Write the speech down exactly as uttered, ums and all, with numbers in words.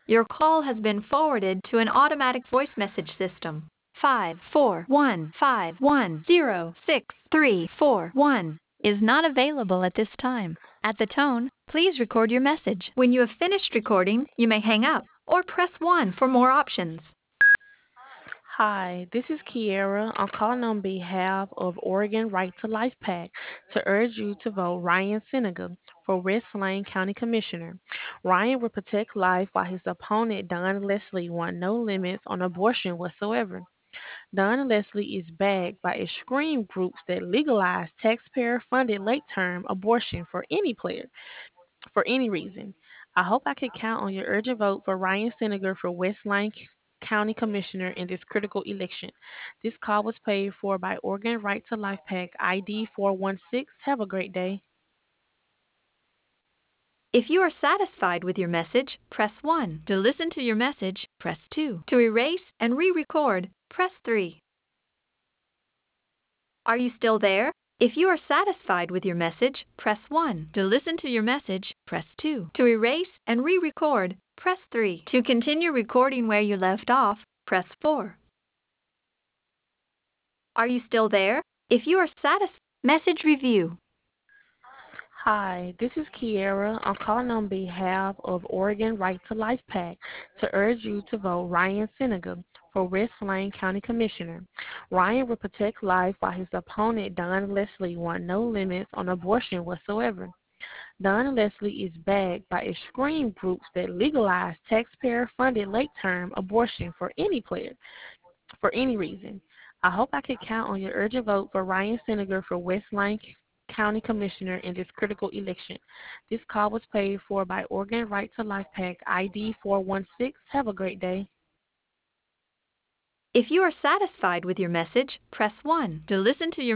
Your call has been forwarded to an automatic voice message system. Five four one five one zero six three four one is not available at this time. At the tone, please record your message. When you have finished recording, you may hang up or press one for more options. Hi, this is Kiera. I'm calling on behalf of Oregon Right to Life PAC to urge you to vote Ryan Senegal for West Lane County Commissioner. Ryan will protect life while his opponent, Don Leslie, want no limits on abortion whatsoever. Don Leslie is backed by extreme groups that legalize taxpayer-funded late-term abortion for any player, for any reason. I hope I can count on your urgent vote for Ryan Senegal for West Lane County Commissioner in this critical election. This call was paid for by Oregon Right to Life PAC I D four one six. Have a great day. If you are satisfied with your message, press one. To listen to your message, press two. To erase and re-record, press three. Are you still there? If you are satisfied with your message, press one. To listen to your message, press two. To erase and re-record, press three. To continue recording where you left off, press four. Are you still there? If you are satisfied, message review. Hi, this is Kiera. I'm calling on behalf of Oregon Right to Life PAC to urge you to vote Ryan Senegal for West Lane County Commissioner. Ryan will protect life while his opponent, Don Leslie, want no limits on abortion whatsoever. Don Leslie is backed by extreme groups that legalize taxpayer-funded late-term abortion for any player, for any reason. I hope I can count on your urgent vote for Ryan Senegal for West Lane County Commissioner in this critical election. This call was paid for by Oregon Right to Life PAC I D four one six. Have a great day. If you are satisfied with your message, press one. To listen to your